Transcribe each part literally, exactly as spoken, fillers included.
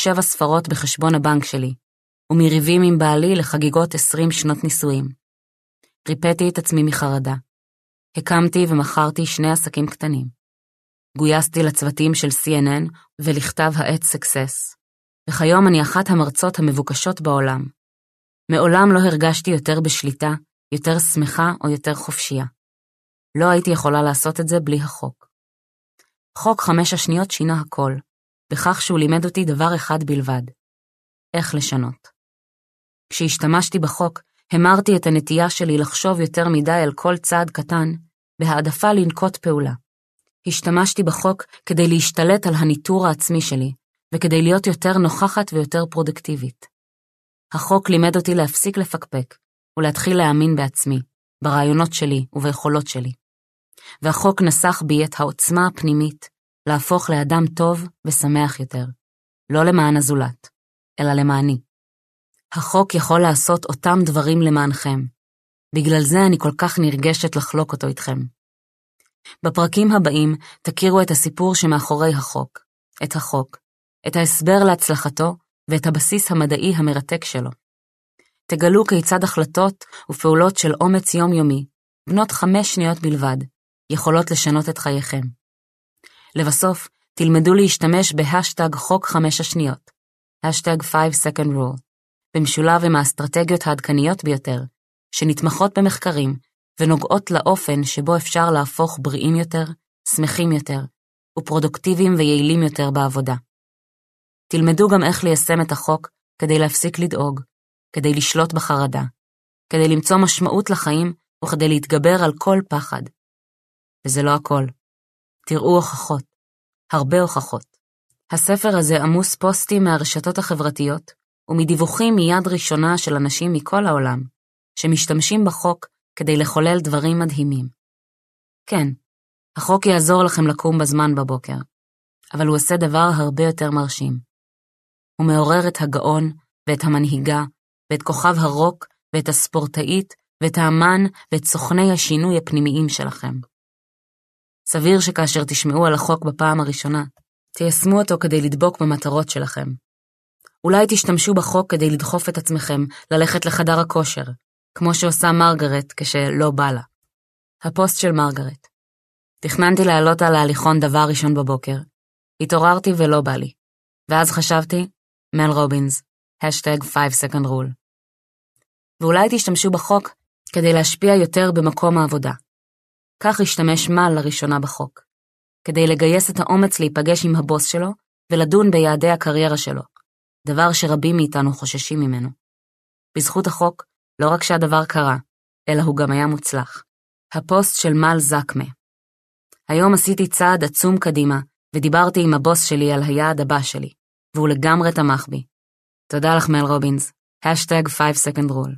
שבע ספרות בחשבון הבנק שלי, ומריבים עם בעלי לחגיגות עשרים שנות נישואים. ריפאתי את עצמי מחרדה. הקמתי ומכרתי שני עסקים קטנים. גויסתי לצוותים של סי אן אן ולכתב העת סקסס, וכיום אני אחת המרצות המבוקשות בעולם. מעולם לא הרגשתי יותר בשליטה, יותר שמחה או יותר חופשייה. לא הייתי יכולה לעשות את זה בלי החוק. חוק חמש השניות שינה הכל, בכך שהוא לימד אותי דבר אחד בלבד, איך לשנות. כשהשתמשתי בחוק, המרתי את הנטייה שלי לחשוב יותר מדי על כל צעד קטן, בהעדפה לנקוט פעולה. השתמשתי בחוק כדי להשתלט על הניטור העצמי שלי, וכדי להיות יותר נוכחת ויותר פרודקטיבית. החוק לימד אותי להפסיק לפקפק, ולהתחיל להאמין בעצמי, ברעיונות שלי וביכולות שלי. והחוק נסח בי את העוצמה הפנימית, להפוך לאדם טוב ושמח יותר, לא למען הזולת, אלא למעני. החוק יכול לעשות אותם דברים למענכם. בגלל זה אני כל כך נרגשת לחלוק אותו איתכם. בפרקים הבאים תכירו את הסיפור שמאחורי החוק, את החוק, את ההסבר להצלחתו ואת הבסיס המדעי המרתק שלו. תגלו כיצד החלטות ופעולות של אומץ יומיומי, בנות חמש שניות בלבד, יכולות לשנות את חייכם. לבסוף, תלמדו להשתמש בהשטג חוק חמש השניות, השטג five second rule, במשולב עם האסטרטגיות העדכניות ביותר, שנתמכות במחקרים ונוגעות לאופן שבו אפשר להפוך בריאים יותר, שמחים יותר, ופרודוקטיביים ויעילים יותר בעבודה. תלמדו גם איך ליישם את החוק כדי להפסיק לדאוג, כדי לשלוט בחרדה, כדי למצוא משמעות לחיים וכדי להתגבר על כל פחד. וזה לא הכל. תראו הוכחות, הרבה הוכחות. הספר הזה עמוס פוסטים מהרשתות החברתיות ומדיווחים מיד ראשונה של אנשים מכל העולם, שמשתמשים בחוק כדי לחולל דברים מדהימים. כן, החוק יעזור לכם לקום בזמן בבוקר, אבל הוא עושה דבר הרבה יותר מרשים. הוא מעורר את הגאון ואת המנהיגה, ואת כוכב הרוק ואת הספורטאית ואת האמן ואת סוכני השינוי הפנימיים שלכם. סביר שכאשר תשמעו על החוק בפעם הראשונה, תיישמו אותו כדי לדבוק במטרות שלכם. אולי תשתמשו בחוק כדי לדחוף את עצמכם ללכת לחדר הכושר, כמו שעושה מרגרט כשלא בא לה. הפוסט של מרגרט. תכננתי לעלות על ההליכון דבר ראשון בבוקר. התעוררתי ולא בא לי. ואז חשבתי, מל רובינס, השטג five second rule. ואולי תשתמשו בחוק כדי להשפיע יותר במקום העבודה. כך ישתמש מל לראשונה בחוק, כדי לגייס את האומץ להיפגש עם הבוס שלו ולדון ביעדי הקריירה שלו, דבר שרבים מאיתנו חוששים ממנו. בזכות החוק, לא רק שהדבר קרה, אלא הוא גם היה מוצלח. הפוסט של מל זקמה. היום עשיתי צעד עצום קדימה, ודיברתי עם הבוס שלי על היעד הבא שלי, והוא לגמרי תמך בי. תודה לך מל רובינס, השטג five second rule.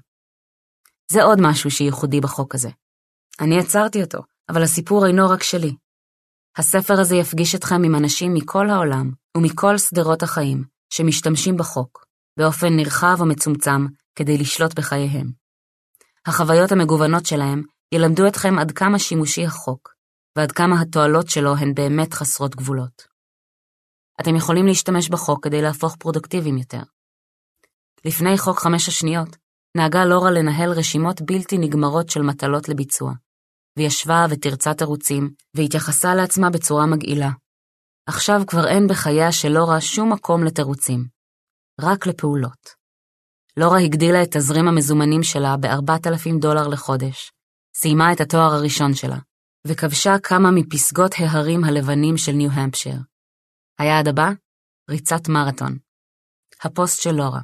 זה עוד משהו שייחודי בחוק הזה. אני עצרתי אותו, אבל הסיפור אינו רק שלי. הספר הזה יפגיש אתכם עם אנשים מכל העולם ומכל סדרות החיים שמשתמשים בחוק, באופן נרחב ומצומצם כדי לשלוט בחייהם. החוויות המגוונות שלהם ילמדו אתכם עד כמה שימושי החוק, ועד כמה התועלות שלו הן באמת חסרות גבולות. אתם יכולים להשתמש בחוק כדי להפוך פרודוקטיביים יותר. לפני חוק חמש השניות, נהגה לורה לנהל רשימות בלתי נגמרות של מטלות לביצוע, וישבה ותרצה תירוצים, והתייחסה לעצמה בצורה מגעילה. עכשיו כבר אין בחייה של לורה שום מקום לתירוצים, רק לפעולות. לורה הגדילה את תזרים המזומנים שלה ב-ארבעת אלפים דולר לחודש, סיימה את התואר הראשון שלה, וכבשה כמה מפסגות ההרים הלבנים של ניו-המפשיר. היעד הבא? ריצת מרתון. הפוסט של לורה.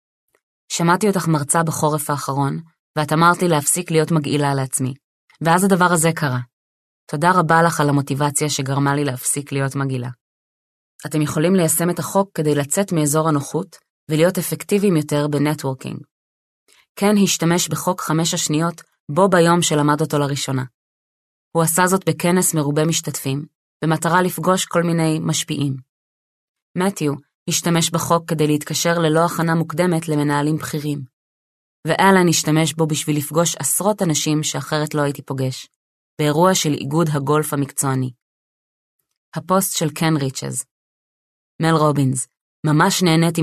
שמעתי אותך מרצה בחורף האחרון, ואת אמרת לי להפסיק להיות מגעילה לעצמי, ואז הדבר הזה קרה. תודה רבה לך על המוטיבציה שגרמה לי להפסיק להיות מגעילה. אתם יכולים ליישם את החוק כדי לצאת מאזור הנוחות, ולהיות אפקטיביים יותר בנטוורקינג. כן השתמש בחוק חמש השניות, בו ביום שלמד אותו לראשונה. הוא עשה זאת בכנס מרובה משתתפים, במטרה לפגוש כל מיני משפיעים. מתיו השתמש בחוק כדי להתקשר ללא הכנה מוקדמת למנהלים בכירים. ואלן השתמש בו בשביל לפגוש עשרות אנשים שאחרת לא הייתי פוגש, באירוע של איגוד הגולף המקצועני. הפוסט של קן ריצ'ז. מל רובינס, ממש נהניתי